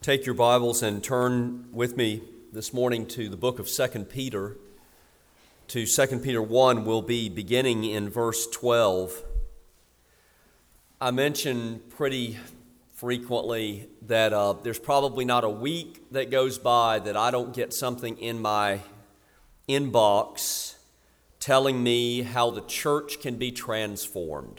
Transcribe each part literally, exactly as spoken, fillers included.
Take your Bibles and turn with me this morning to the book of Second Peter. To Second Peter one, we'll be beginning in verse twelve. I mention pretty frequently that uh, there's probably not a week that goes by that I don't get something in my inbox telling me how the church can be transformed,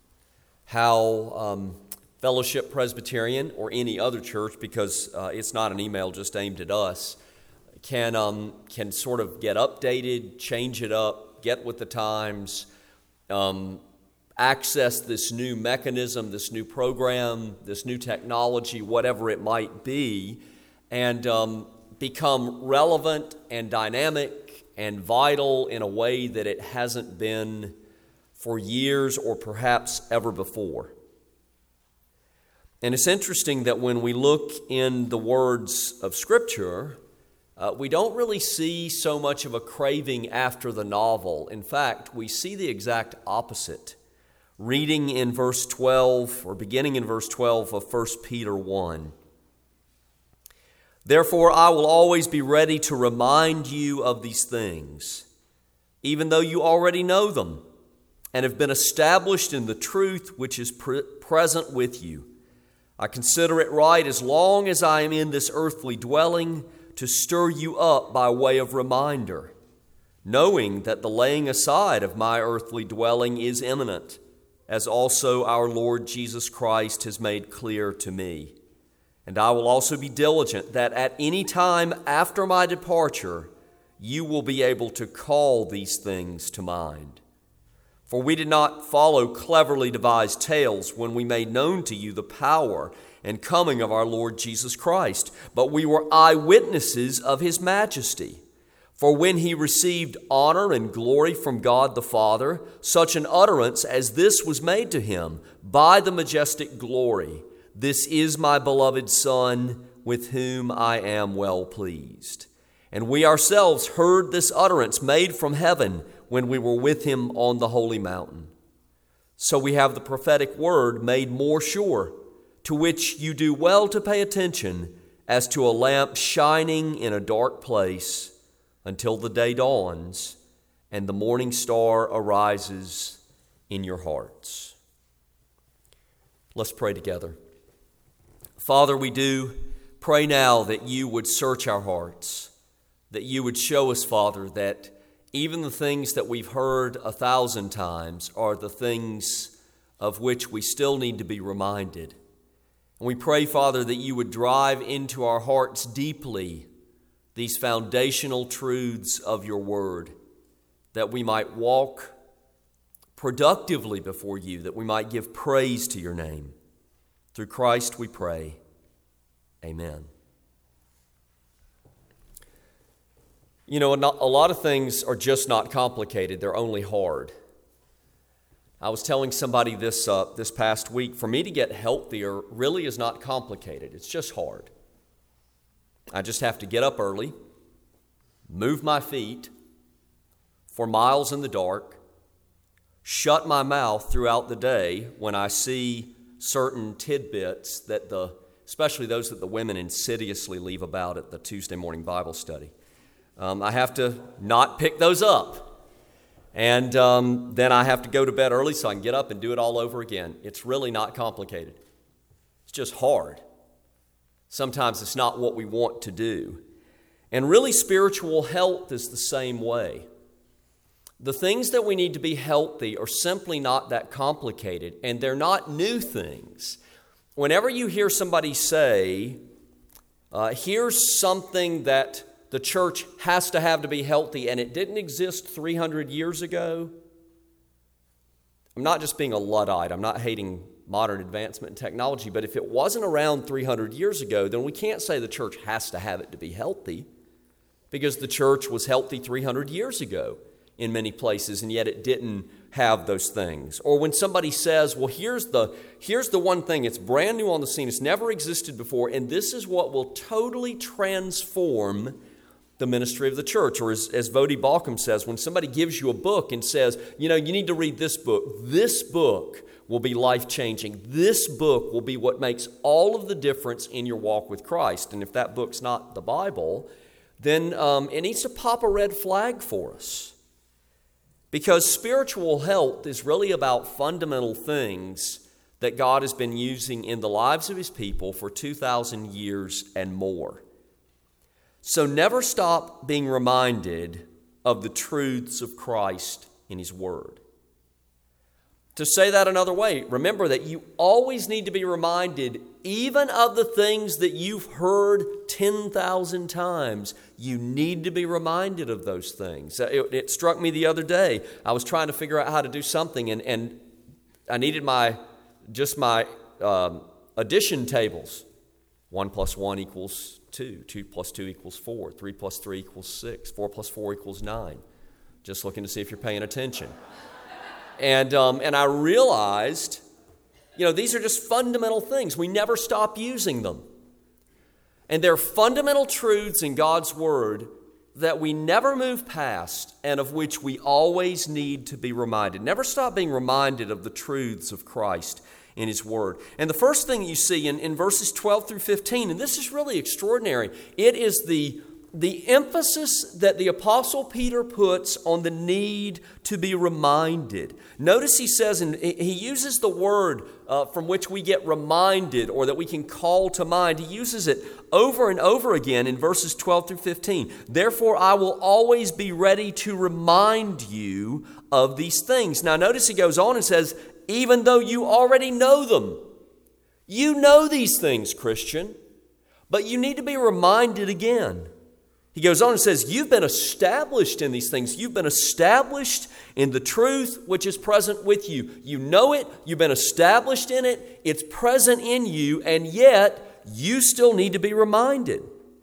how um, Fellowship Presbyterian or any other church, because uh, it's not an email just aimed at us, can um, can sort of get updated, change it up, get with the times, um, access this new mechanism, this new program, this new technology, whatever it might be, and um, become relevant and dynamic and vital in a way that it hasn't been for years or perhaps ever before. And it's interesting that when we look in the words of Scripture, uh, we don't really see so much of a craving after the novel. In fact, we see the exact opposite. Reading in verse twelve, or beginning in verse twelve of First Peter one. Therefore, I will always be ready to remind you of these things, even though you already know them and have been established in the truth which is pre- present with you. I consider it right, as long as I am in this earthly dwelling, to stir you up by way of reminder, knowing that the laying aside of my earthly dwelling is imminent, as also our Lord Jesus Christ has made clear to me. And I will also be diligent that at any time after my departure, you will be able to call these things to mind. For we did not follow cleverly devised tales when we made known to you the power and coming of our Lord Jesus Christ, but we were eyewitnesses of his majesty. For when he received honor and glory from God the Father, such an utterance as this was made to him by the majestic glory, "This is my beloved Son, with whom I am well pleased." And we ourselves heard this utterance made from heaven when we were with him on the holy mountain. So we have the prophetic word made more sure, to which you do well to pay attention as to a lamp shining in a dark place until the day dawns and the morning star arises in your hearts. Let's pray together. Father, we do pray now that you would search our hearts, that you would show us, Father, that even the things that we've heard a thousand times are the things of which we still need to be reminded. And we pray, Father, that you would drive into our hearts deeply these foundational truths of your word, that we might walk productively before you, that we might give praise to your name. Through Christ we pray. Amen. You know, a lot of things are just not complicated. They're only hard. I was telling somebody this uh, this past week, for me to get healthier really is not complicated. It's just hard. I just have to get up early, move my feet for miles in the dark, shut my mouth throughout the day when I see certain tidbits that the, especially those that the women insidiously leave about at the Tuesday morning Bible study. Um, I have to not pick those up. And um, then I have to go to bed early so I can get up and do it all over again. It's really not complicated. It's just hard. Sometimes it's not what we want to do. And really, spiritual health is the same way. The things that we need to be healthy are simply not that complicated, and they're not new things. Whenever you hear somebody say, uh, here's something that the church has to have to be healthy, and it didn't exist three hundred years ago. I'm not just being a Luddite. I'm not hating modern advancement in technology, but if it wasn't around three hundred years ago, then we can't say the church has to have it to be healthy, because the church was healthy three hundred years ago in many places, and yet it didn't have those things. Or when somebody says, well, here's the, here's the one thing, it's brand new on the scene, it's never existed before, and this is what will totally transform the ministry of the church. Or as, as Vodi Balcom says, when somebody gives you a book and says, you know, you need to read this book, this book will be life-changing. This book will be what makes all of the difference in your walk with Christ. And if that book's not the Bible, then um, it needs to pop a red flag for us. Because spiritual health is really about fundamental things that God has been using in the lives of His people for two thousand years and more. So never stop being reminded of the truths of Christ in His Word. To say that another way, remember that you always need to be reminded, even of the things that you've heard ten thousand times. You need to be reminded of those things. It, it struck me the other day. I was trying to figure out how to do something, and, and I needed my just my um, addition tables. One plus one equals two. Two plus two equals four. Three plus three equals six. Four plus four equals nine. Just looking to see if you're paying attention. And um, and I realized, you know, these are just fundamental things. We never stop using them. And they're fundamental truths in God's Word that we never move past and of which we always need to be reminded. Never stop being reminded of the truths of Christ in His Word. And the first thing you see in, in verses twelve through fifteen, and this is really extraordinary, it is the The emphasis that the Apostle Peter puts on the need to be reminded. Notice he says, and he uses the word uh, from which we get reminded or that we can call to mind. He uses it over and over again in verses twelve through fifteen. Therefore, I will always be ready to remind you of these things. Now, notice he goes on and says, even though you already know them. You know these things, Christian, but you need to be reminded again. He goes on and says, you've been established in these things. You've been established in the truth which is present with you. You know it. You've been established in it. It's present in you, and yet you still need to be reminded.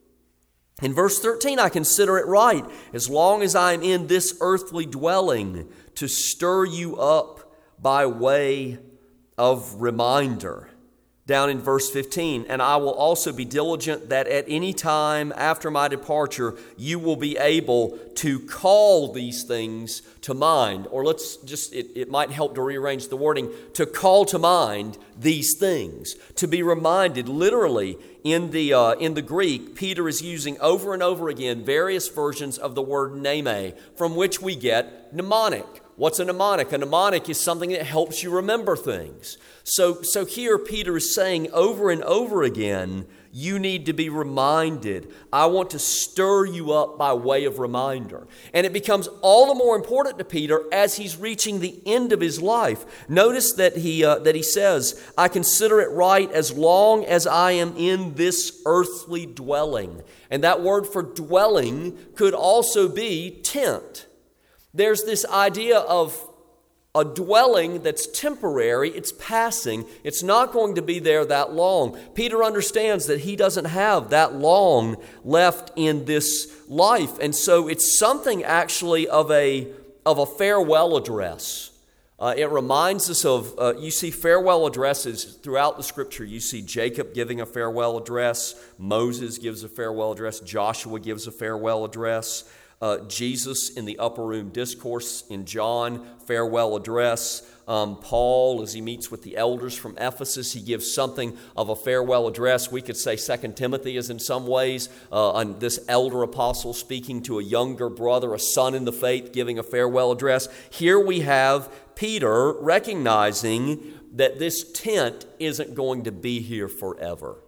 In verse thirteen, I consider it right, as long as I am in this earthly dwelling, to stir you up by way of reminder. Down in verse fifteen, and I will also be diligent that at any time after my departure, you will be able to call these things to mind. Or let's just, it, it might help to rearrange the wording, to call to mind these things. To be reminded, literally, in the, uh, in the Greek, Peter is using over and over again various versions of the word mneme, from which we get mnemonic. What's a mnemonic? A mnemonic is something that helps you remember things. So, so here Peter is saying over and over again, you need to be reminded. I want to stir you up by way of reminder. And it becomes all the more important to Peter as he's reaching the end of his life. Notice that he, uh, that he says, I consider it right as long as I am in this earthly dwelling. And that word for dwelling could also be tent. There's this idea of a dwelling that's temporary, it's passing, it's not going to be there that long. Peter understands that he doesn't have that long left in this life, and so it's something actually of a, of a farewell address. Uh, it reminds us of, uh, you see farewell addresses throughout the Scripture. You see Jacob giving a farewell address, Moses gives a farewell address, Joshua gives a farewell address. Uh, Jesus in the upper room discourse in John, farewell address. Um, Paul, as he meets with the elders from Ephesus, he gives something of a farewell address. We could say Second Timothy is in some ways uh, on this elder apostle speaking to a younger brother, a son in the faith, giving a farewell address. Here we have Peter recognizing that this tent isn't going to be here forever.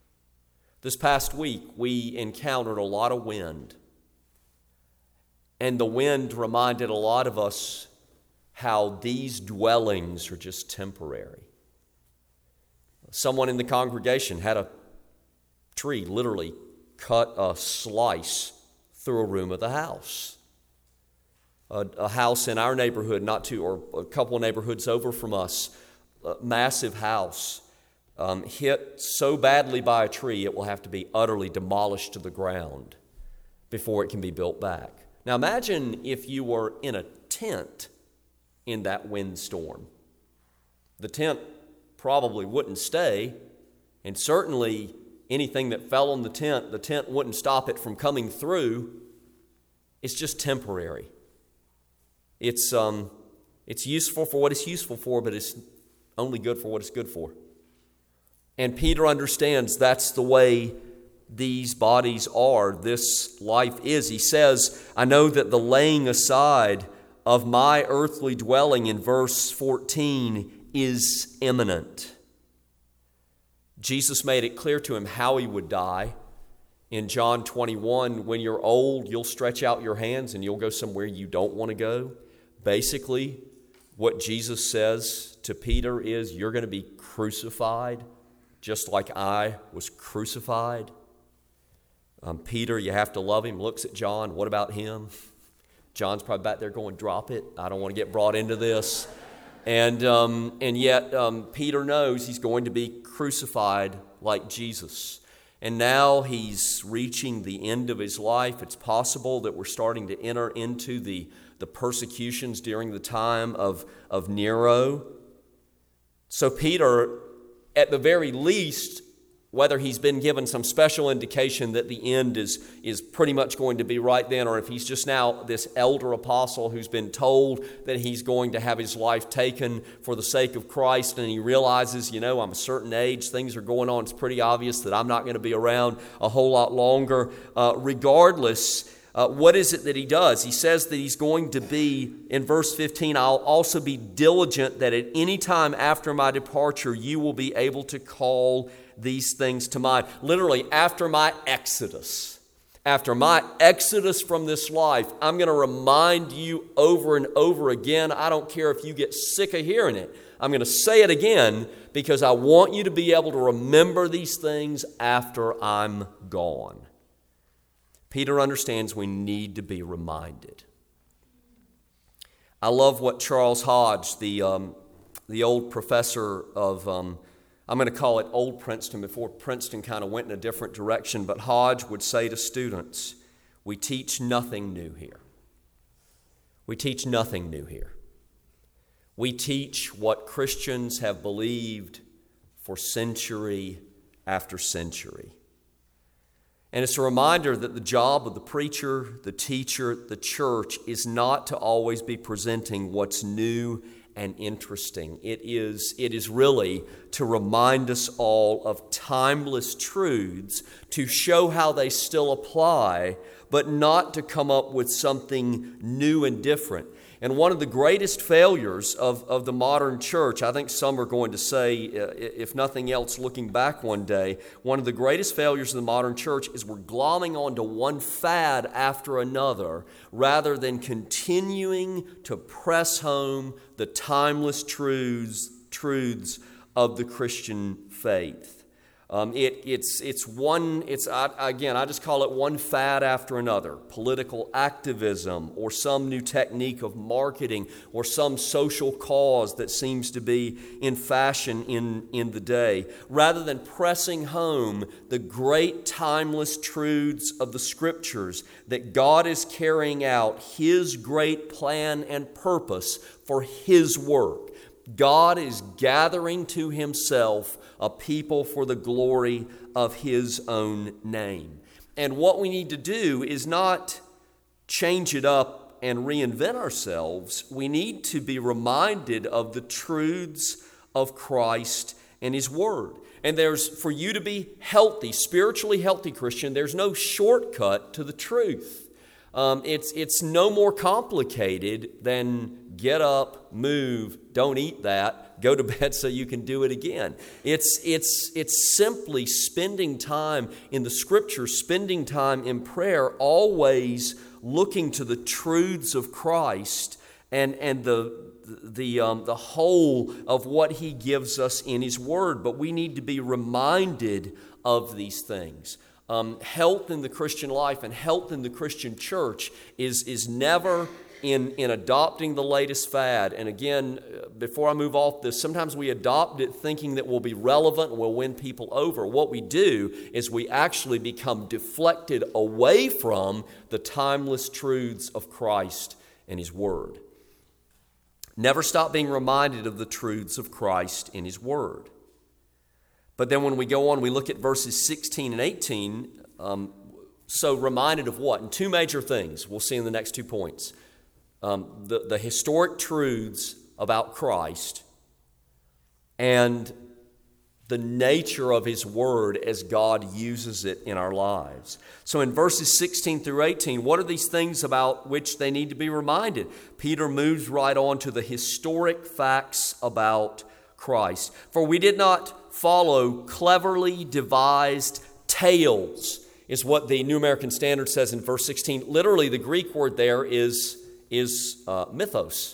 This past week, we encountered a lot of wind. And the wind reminded a lot of us how these dwellings are just temporary. Someone in the congregation had a tree literally cut a slice through a room of the house. A, a house in our neighborhood, not too, or a couple of neighborhoods over from us, a massive house, um, hit so badly by a tree it will have to be utterly demolished to the ground before it can be built back. Now imagine if you were in a tent in that windstorm. The tent probably wouldn't stay, and certainly anything that fell on the tent, the tent wouldn't stop it from coming through. It's just temporary. It's um, it's useful for what it's useful for, but it's only good for what it's good for. And Peter understands that's the way these bodies are, this life is. He says, I know that the laying aside of my earthly dwelling in verse fourteen is imminent. Jesus made it clear to him how he would die. In John twenty-one, when you're old, you'll stretch out your hands and you'll go somewhere you don't want to go. Basically, what Jesus says to Peter is, you're going to be crucified just like I was crucified. Um, Peter, you have to love him, looks at John. What about him? John's probably back there going, drop it. I don't want to get brought into this. And um, and yet um, Peter knows he's going to be crucified like Jesus. And now he's reaching the end of his life. It's possible that we're starting to enter into the, the persecutions during the time of, of Nero. So Peter, at the very least, whether he's been given some special indication that the end is, is pretty much going to be right then, or if he's just now this elder apostle who's been told that he's going to have his life taken for the sake of Christ, and he realizes, you know, I'm a certain age, things are going on, it's pretty obvious that I'm not going to be around a whole lot longer. Uh, regardless, uh, what is it that he does? He says that he's going to be, in verse fifteen, I'll also be diligent that at any time after my departure, you will be able to call these things to mind. Literally, after my exodus, after my exodus from this life, I'm going to remind you over and over again. I don't care if you get sick of hearing it. I'm going to say it again because I want you to be able to remember these things after I'm gone. Peter understands we need to be reminded. I love what Charles Hodge, the, um, the old professor of um, I'm going to call it Old Princeton before Princeton kind of went in a different direction, but Hodge would say to students, we teach nothing new here. We teach nothing new here. We teach what Christians have believed for century after century. And it's a reminder that the job of the preacher, the teacher, the church is not to always be presenting what's new and interesting. It is, it is really to remind us all of timeless truths, to show how they still apply, but not to come up with something new and different. And one of the greatest failures of, of the modern church, I think some are going to say, uh, if nothing else, looking back one day, one of the greatest failures of the modern church is we're glomming onto one fad after another rather than continuing to press home the timeless truths, truths of the Christian faith. Um, it, it's it's one, it's I, again, I just call it one fad after another. Political activism or some new technique of marketing or some social cause that seems to be in fashion in, in the day. Rather than pressing home the great timeless truths of the Scriptures that God is carrying out His great plan and purpose for His work. God is gathering to Himself a people for the glory of His own name. And what we need to do is not change it up and reinvent ourselves. We need to be reminded of the truths of Christ and His Word. And there's, for you to be healthy, spiritually healthy Christian, there's no shortcut to the truth. Um, it's, it's no more complicated than get up, move, don't eat that, go to bed so you can do it again. It's, it's, it's simply spending time in the Scriptures, spending time in prayer, always looking to the truths of Christ and, and the, the, um, the whole of what He gives us in His Word. But we need to be reminded of these things. Um, health in the Christian life and health in the Christian church is, is never in, in adopting the latest fad. And again, before I move off this, sometimes we adopt it thinking that we'll be relevant and we'll win people over. What we do is we actually become deflected away from the timeless truths of Christ and His Word. Never stop being reminded of the truths of Christ and His Word. But then when we go on, we look at verses sixteen and eighteen, um, so reminded of what? And two major things we'll see in the next two points. Um, the, the historic truths about Christ and the nature of His Word as God uses it in our lives. So in verses sixteen through eighteen, what are these things about which they need to be reminded? Peter moves right on to the historic facts about Christ. For we did not follow cleverly devised tales, is what the New American Standard says in verse sixteen. Literally, the Greek word there is, is uh, mythos,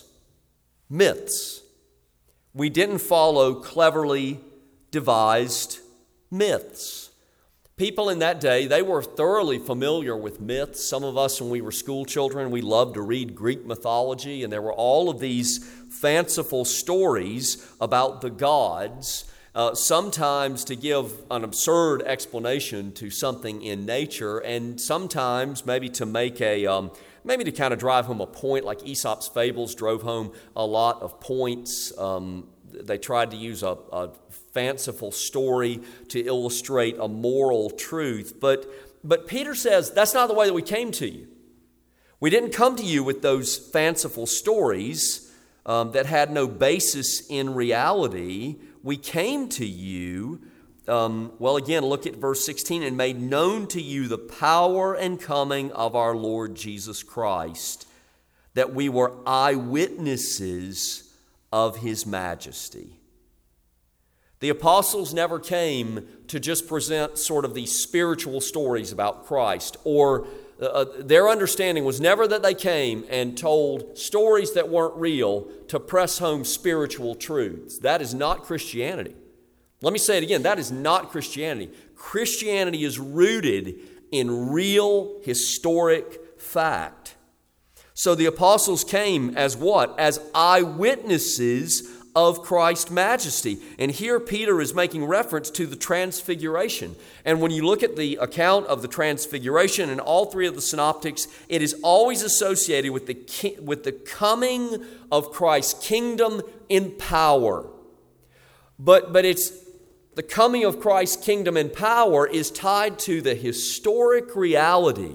myths. We didn't follow cleverly devised myths. People in that day, they were thoroughly familiar with myths. Some of us, when we were school children, we loved to read Greek mythology, and there were all of these fanciful stories about the gods, uh, sometimes to give an absurd explanation to something in nature, and sometimes maybe to make a, um, maybe to kind of drive home a point, like Aesop's Fables drove home a lot of points. Um, they tried to use a, a fanciful story to illustrate a moral truth. But, but Peter says that's not the way that we came to you. We didn't come to you with those fanciful stories um, that had no basis in reality. We came to you, um, well, again, look at verse sixteen, and made known to you the power and coming of our Lord Jesus Christ, that we were eyewitnesses of His majesty. The apostles never came to just present sort of these spiritual stories about Christ, or uh, their understanding was never that they came and told stories that weren't real to press home spiritual truths. That is not Christianity. Let me say it again. That is not Christianity. Christianity is rooted in real historic fact. So the apostles came as what? As eyewitnesses of Christ's majesty. And here Peter is making reference to the transfiguration. And when you look at the account of the transfiguration in all three of the synoptics, it is always associated with the, ki- with the coming of Christ's kingdom in power. But, but it's the coming of Christ's kingdom in power is tied to the historic reality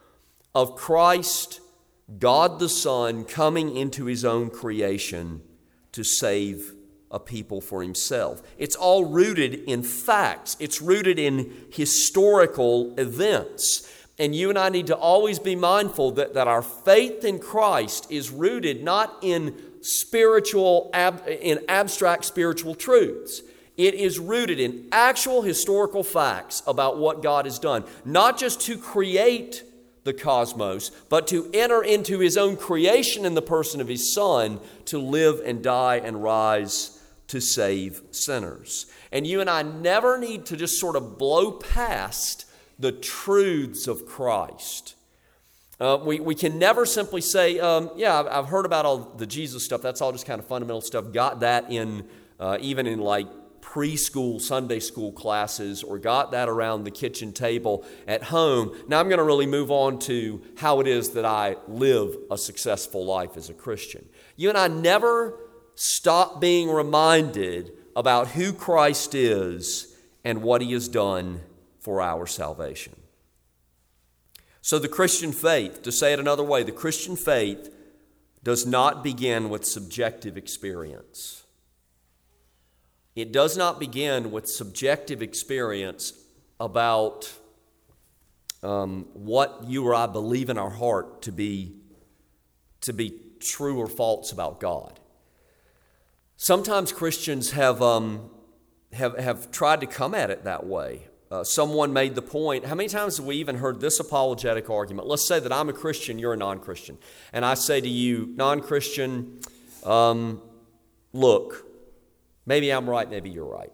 of Christ, God the Son, coming into His own creation to save a people for Himself. It's all rooted in facts. It's rooted in historical events. And you and I need to always be mindful that, that our faith in Christ is rooted not in spiritual, ab, in abstract spiritual truths. It is rooted in actual historical facts about what God has done, not just to create the cosmos, but to enter into His own creation in the person of His Son to live and die and rise to save sinners. And you and I never need to just sort of blow past the truths of Christ. Uh, we, we can never simply say, um, yeah, I've, I've heard about all the Jesus stuff. That's all just kind of fundamental stuff. Got that in, uh, even in like preschool Sunday school classes, or got that around the kitchen table at home. Now I'm going to really move on to how it is that I live a successful life as a Christian. You and I never stop being reminded about who Christ is and what He has done for our salvation. So the Christian faith, to say it another way, the Christian faith does not begin with subjective experience. It does not begin with subjective experience about um, what you or I believe in our heart to be, to be true or false about God. Sometimes Christians have, um, have, have tried to come at it that way. Uh, someone made the point, how many times have we even heard this apologetic argument? Let's say that I'm a Christian, you're a non-Christian. And I say to you, non-Christian, um, look, maybe I'm right, maybe you're right.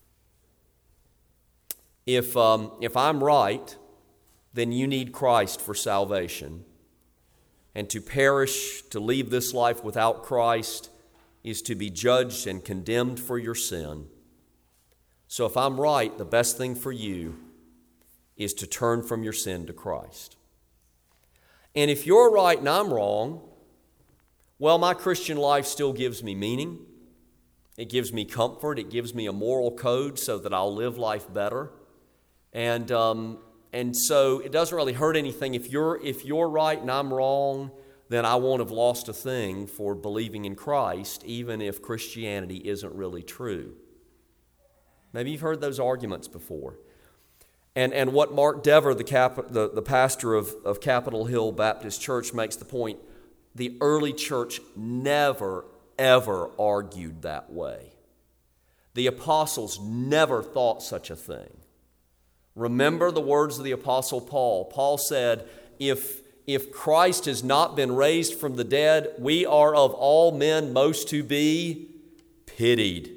If, um, if I'm right, then you need Christ for salvation. And to perish, to leave this life without Christ, is to be judged and condemned for your sin. So if I'm right, the best thing for you is to turn from your sin to Christ. And if you're right and I'm wrong, well, my Christian life still gives me meaning. It gives me comfort. It gives me a moral code so that I'll live life better. And um, and so it doesn't really hurt anything. If you're if you're right and I'm wrong, then I won't have lost a thing for believing in Christ, even if Christianity isn't really true. Maybe you've heard those arguments before. And and what Mark Dever, the cap, the, the pastor of, of Capitol Hill Baptist Church, makes the point, the early church never, ever argued that way. The apostles never thought such a thing. Remember the words of the Apostle Paul. Paul said, if, if Christ has not been raised from the dead, we are of all men most to be pitied.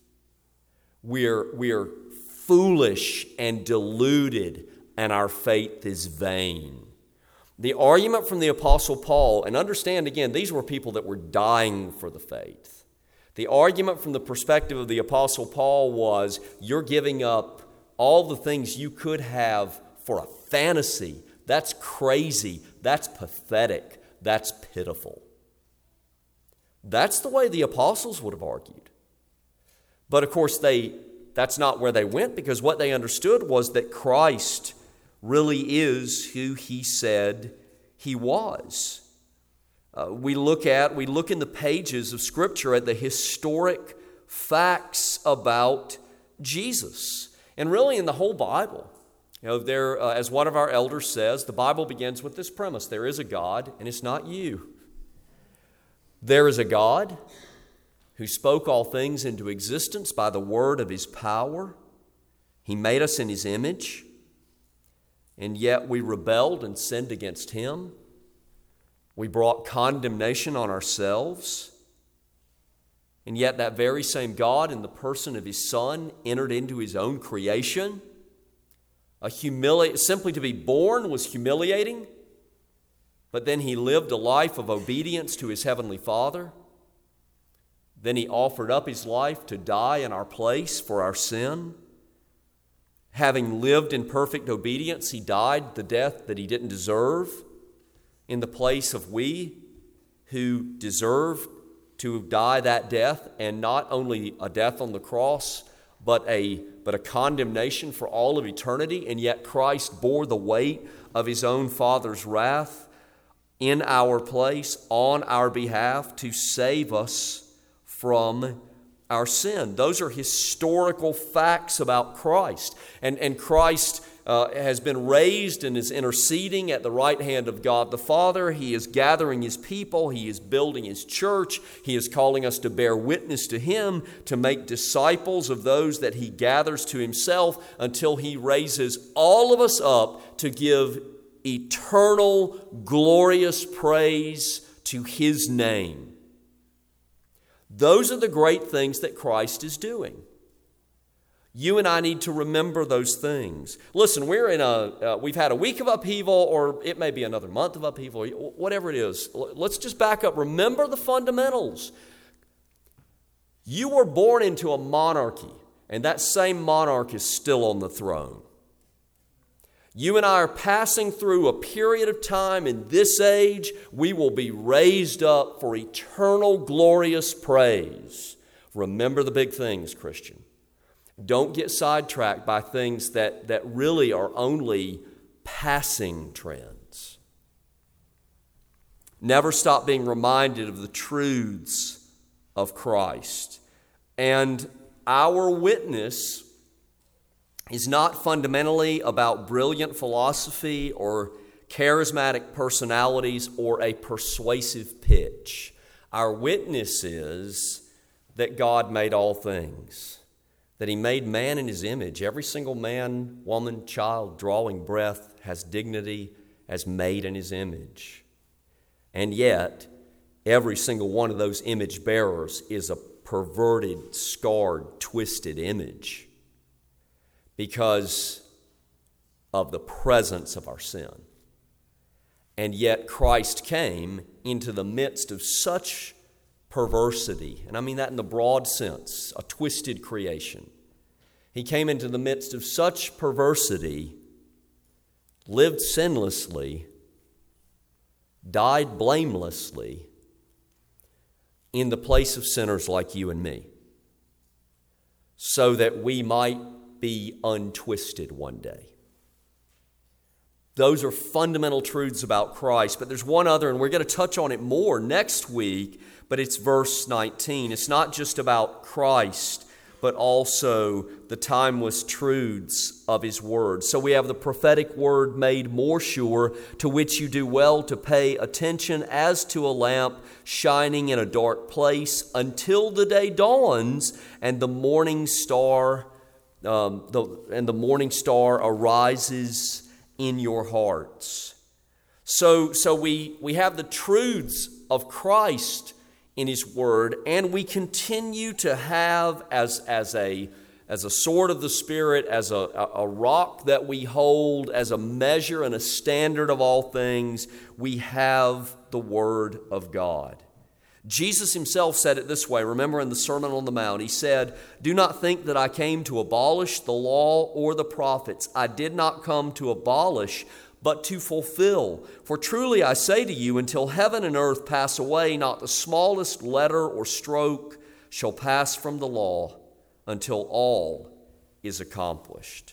We're, we're foolish and deluded, and our faith is vain. The argument from the Apostle Paul, and understand again, these were people that were dying for the faith. The argument from the perspective of the Apostle Paul was, you're giving up all the things you could have for a fantasy. That's crazy. That's pathetic. That's pitiful. That's the way the apostles would have argued. But of course, they that's not where they went, because what they understood was that Christ really is who he said he was. Uh, we look at, we look in the pages of Scripture at the historic facts about Jesus. And really in the whole Bible, you know, there, uh, as one of our elders says, the Bible begins with this premise: there is a God, and it's not you. There is a God who spoke all things into existence by the word of his power. He made us in his image, and yet we rebelled and sinned against him. We brought condemnation on ourselves. And yet that very same God, in the person of his Son, entered into his own creation. A humili- simply to be born was humiliating, but then he lived a life of obedience to his heavenly Father. Then he offered up his life to die in our place for our sin. Having lived in perfect obedience, he died the death that he didn't deserve in the place of we who deserve to die that death, and not only a death on the cross, but a, but a condemnation for all of eternity. And yet Christ bore the weight of his own Father's wrath in our place, on our behalf, to save us from our sin. Those are historical facts about Christ. And, and Christ uh, has been raised and is interceding at the right hand of God the Father. He is gathering his people. He is building his church. He is calling us to bear witness to him, to make disciples of those that he gathers to himself, until he raises all of us up to give eternal, glorious praise to his name. Those are the great things that Christ is doing. You and I need to remember those things. Listen, we're in a, uh, we've had a week of upheaval, or it may be another month of upheaval, whatever it is. Let's just back up. Remember the fundamentals. You were born into a monarchy, and that same monarch is still on the throne. You and I are passing through a period of time in this age. We will be raised up for eternal glorious praise. Remember the big things, Christian. Don't get sidetracked by things that, that really are only passing trends. Never stop being reminded of the truths of Christ. And our witness is not fundamentally about brilliant philosophy or charismatic personalities or a persuasive pitch. Our witness is that God made all things, that he made man in his image. Every single man, woman, child, drawing breath has dignity as made in his image. And yet, every single one of those image bearers is a perverted, scarred, twisted image, because of the presence of our sin. And yet Christ came into the midst of such perversity, and I mean that in the broad sense, a twisted creation. He came into the midst of such perversity, lived sinlessly, died blamelessly in the place of sinners like you and me. so that we might be untwisted one day. Those are fundamental truths about Christ. But there's one other, and we're going to touch on it more next week, but it's verse nineteen. It's not just about Christ, but also the timeless truths of His Word. So we have the prophetic word made more sure, to which you do well to pay attention as to a lamp shining in a dark place until the day dawns and the morning star um, the, and the morning star arises in your hearts. So, so we, we have the truths of Christ in His Word, and we continue to have as, as, a, as a sword of the Spirit, as a, a rock that we hold, as a measure and a standard of all things, we have the Word of God. Jesus Himself said it this way. Remember in the Sermon on the Mount, He said, "Do not think that I came to abolish the law or the prophets. I did not come to abolish, but to fulfill. For truly I say to you, until heaven and earth pass away, not the smallest letter or stroke shall pass from the law until all is accomplished."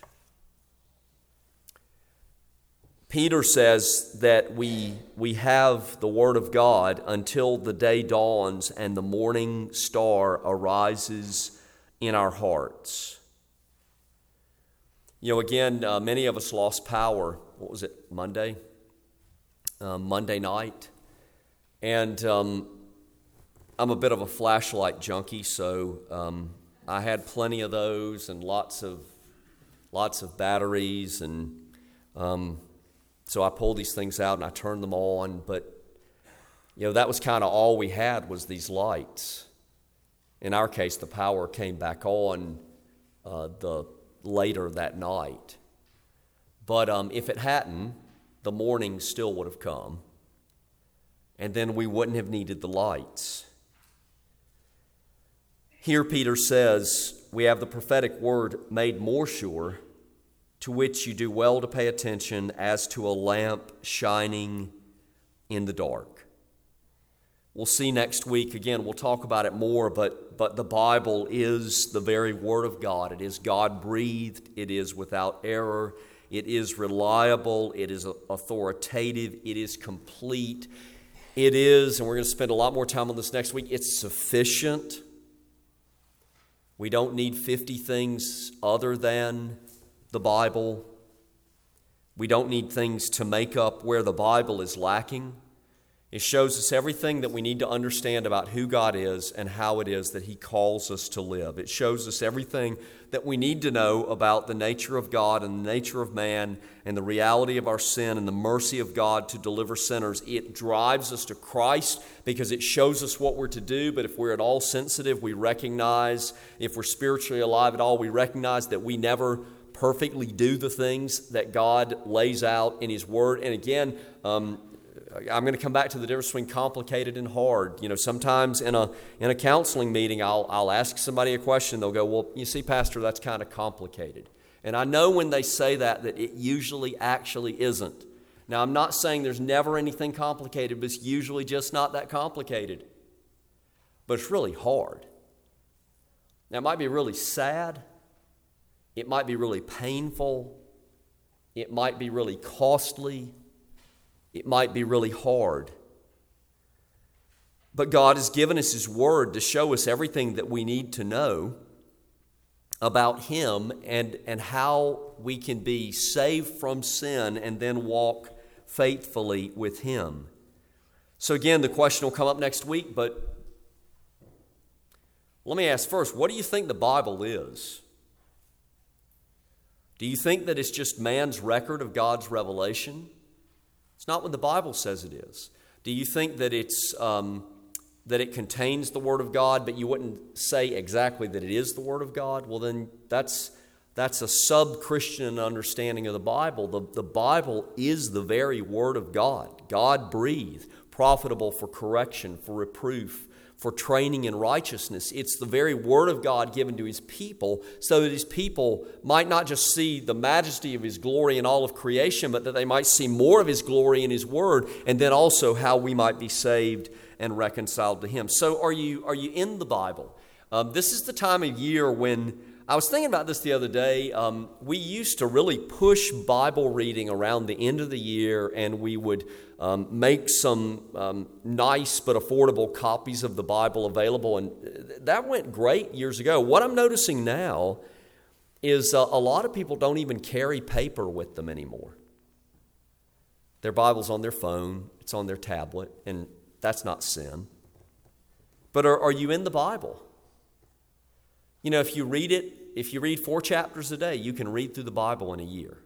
Peter says that we, we have the Word of God until the day dawns and the morning star arises in our hearts. You know, again, uh, many of us lost power. What was it, Monday? Uh, Monday night. And um, I'm a bit of a flashlight junkie, so um, I had plenty of those and lots of lots of batteries, and um, so I pulled these things out and I turned them on. But you know, that was kind of all we had was these lights. In our case, the power came back on uh, the later that night. But um, if it hadn't, the morning still would have come, and then we wouldn't have needed the lights. Here Peter says, we have the prophetic word made more sure, to which you do well to pay attention as to a lamp shining in the dark. We'll see next week. Again, we'll talk about it more, but, but the Bible is the very Word of God. It is God-breathed. It is without error. It is reliable. It is authoritative. It is complete. It is, and we're going to spend a lot more time on this next week, it's sufficient. We don't need fifty things other than the Bible. We don't need things to make up where the Bible is lacking. It shows us everything that we need to understand about who God is and how it is that He calls us to live. It shows us everything that we need to know about the nature of God and the nature of man and the reality of our sin and the mercy of God to deliver sinners. It drives us to Christ because it shows us what we're to do, but if we're at all sensitive, we recognize, if we're spiritually alive at all, we recognize that we never perfectly do the things that God lays out in His Word. And again, um, I'm going to come back to the difference between complicated and hard. You know, sometimes in a in a counseling meeting, I'll I'll ask somebody a question. They'll go, "Well, you see, Pastor, that's kind of complicated." And I know when they say that, that it usually actually isn't. Now, I'm not saying there's never anything complicated, but it's usually just not that complicated. But it's really hard. Now, it might be really sad. It might be really painful. It might be really costly. It might be really hard. But God has given us His Word to show us everything that we need to know about Him and, and how we can be saved from sin and then walk faithfully with Him. So again, the question will come up next week, but let me ask first, what do you think the Bible is? Do you think that it's just man's record of God's revelation? It's not what the Bible says it is. Do you think that it's um, that it contains the Word of God, but you wouldn't say exactly that it is the Word of God? Well, then that's that's a sub-Christian understanding of the Bible. The, the Bible is the very Word of God. God-breathed, profitable for correction, for reproof, for training in righteousness. It's the very Word of God given to His people so that His people might not just see the majesty of His glory in all of creation, but that they might see more of His glory in His Word, and then also how we might be saved and reconciled to Him. So are you, are you in the Bible? Um, this is the time of year when I was thinking about this the other day. Um, we used to really push Bible reading around the end of the year, and we would um, make some um, nice but affordable copies of the Bible available, and that went great years ago. What I'm noticing now is uh, a lot of people don't even carry paper with them anymore. Their Bible's on their phone, it's on their tablet, and that's not sin. But are, are you in the Bible? You know, if you read it, if you read four chapters a day, you can read through the Bible in a year.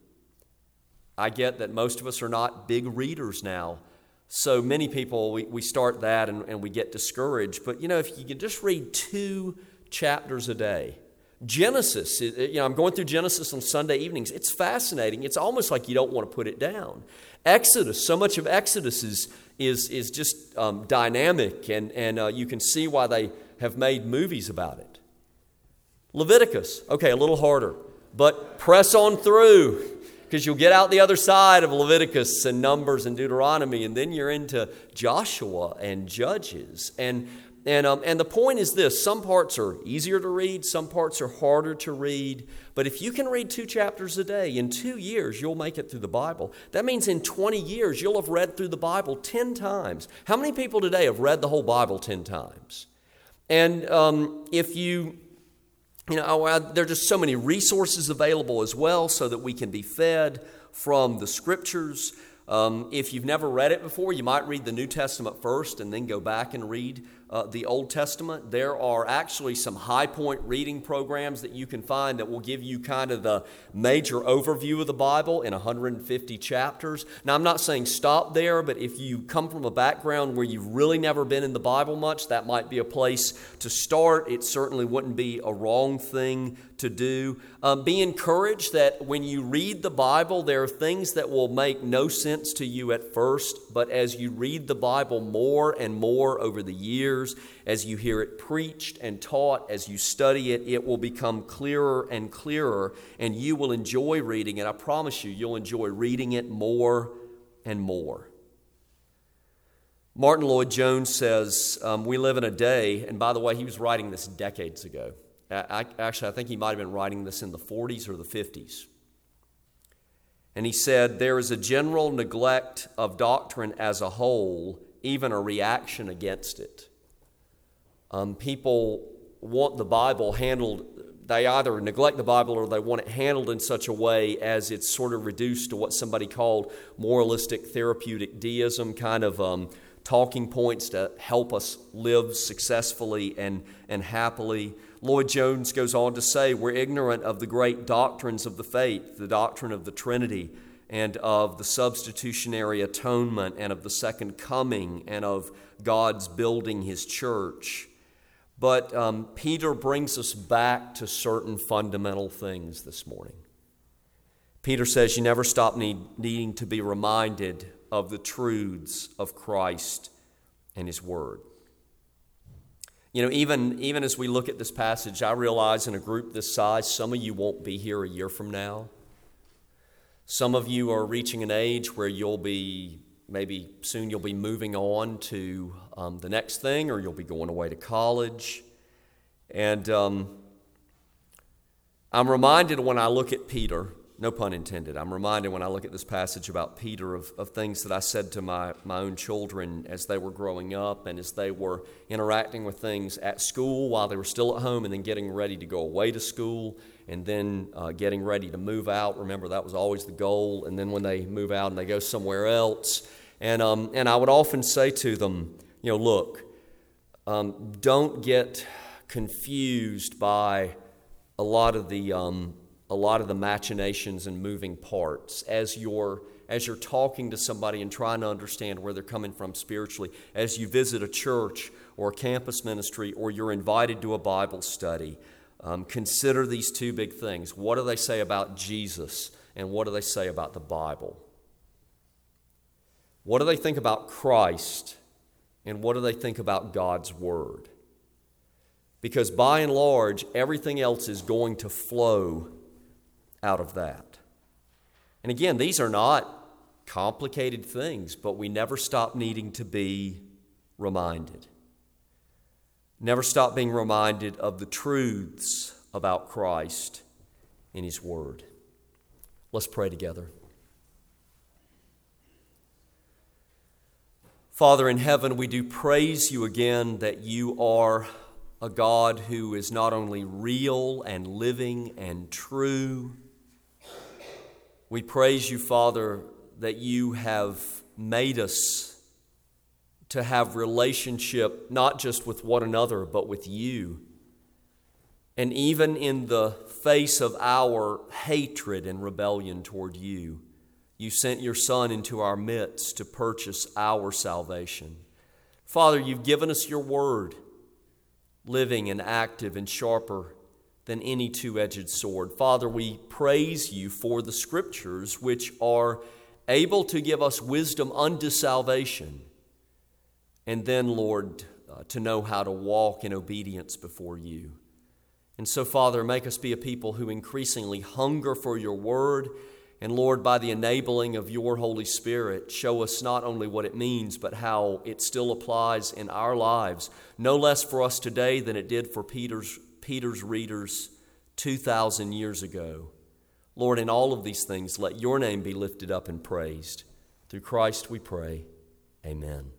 I get that most of us are not big readers now. So many people, we, we start that and, and we get discouraged. But, you know, if you can just read two chapters a day. Genesis, you know, I'm going through Genesis on Sunday evenings. It's fascinating. It's almost like you don't want to put it down. Exodus, so much of Exodus is, is, is just um, dynamic, and, and uh, you can see why they have made movies about it. Leviticus, okay, a little harder, but press on through, because you'll get out the other side of Leviticus and Numbers and Deuteronomy, and then you're into Joshua and Judges. And and um, and the point is this: some parts are easier to read, some parts are harder to read. But if you can read two chapters a day, in two years you'll make it through the Bible. That means in twenty years you'll have read through the Bible ten times. How many people today have read the whole Bible ten times? And um, if you You know, there are just so many resources available as well so that we can be fed from the Scriptures. Um, if you've never read it before, you might read the New Testament first and then go back and read uh, the Old Testament. There are actually some high point reading programs that you can find that will give you kind of the major overview of the Bible in one hundred fifty chapters. Now, I'm not saying stop there, but if you come from a background where you've really never been in the Bible much, that might be a place to start. It certainly wouldn't be a wrong thing to do. Um, be encouraged that when you read the Bible, there are things that will make no sense to you at first, but as you read the Bible more and more over the years, as you hear it preached and taught, as you study it, it will become clearer and clearer, and you will enjoy reading it. I promise you, you'll enjoy reading it more and more. Martin Lloyd-Jones says, um, we live in a day, and by the way, he was writing this decades ago. I, actually, I think he might have been writing this in the forties or the fifties. And he said, there is a general neglect of doctrine as a whole, even a reaction against it. Um, people want the Bible handled, they either neglect the Bible or they want it handled in such a way as it's sort of reduced to what somebody called moralistic therapeutic deism, kind of um, talking points to help us live successfully and, and happily. Lloyd-Jones goes on to say, we're ignorant of the great doctrines of the faith, the doctrine of the Trinity, and of the substitutionary atonement, and of the second coming, and of God's building His church. But um, Peter brings us back to certain fundamental things this morning. Peter says you never stop need, needing to be reminded of the truths of Christ and His Word. You know, even, even as we look at this passage, I realize in a group this size, some of you won't be here a year from now. Some of you are reaching an age where you'll be, maybe soon you'll be moving on to um, the next thing, or you'll be going away to college. And um, I'm reminded when I look at Peter, no pun intended, I'm reminded when I look at this passage about Peter of, of things that I said to my, my own children as they were growing up and as they were interacting with things at school while they were still at home, and then getting ready to go away to school, and then uh, getting ready to move out. Remember, that was always the goal. And then when they move out and they go somewhere else. And, um, and I would often say to them, you know, look, um, don't get confused by a lot of the... Um, a lot of the machinations and moving parts as you're as you're talking to somebody and trying to understand where they're coming from spiritually, as you visit a church or a campus ministry, or you're invited to a Bible study. Um, consider these two big things. What do they say about Jesus, and what do they say about the Bible? What do they think about Christ, and what do they think about God's Word? Because by and large, everything else is going to flow out of that. And again, these are not complicated things, but we never stop needing to be reminded. Never stop being reminded of the truths about Christ in His Word. Let's pray together. Father in heaven, we do praise you again that you are a God who is not only real and living and true. We praise you, Father, that you have made us to have relationship not just with one another, but with you. And even in the face of our hatred and rebellion toward you, you sent your Son into our midst to purchase our salvation. Father, you've given us your word, living and active and sharper than any two-edged sword. Father, we praise you for the Scriptures, which are able to give us wisdom unto salvation, and then, Lord, uh, to know how to walk in obedience before you. And so, Father, make us be a people who increasingly hunger for your word. And Lord, by the enabling of your Holy Spirit, show us not only what it means, but how it still applies in our lives, no less for us today than it did for Peter's, Peter's readers two thousand years ago. Lord, in all of these things, let your name be lifted up and praised. Through Christ we pray. Amen.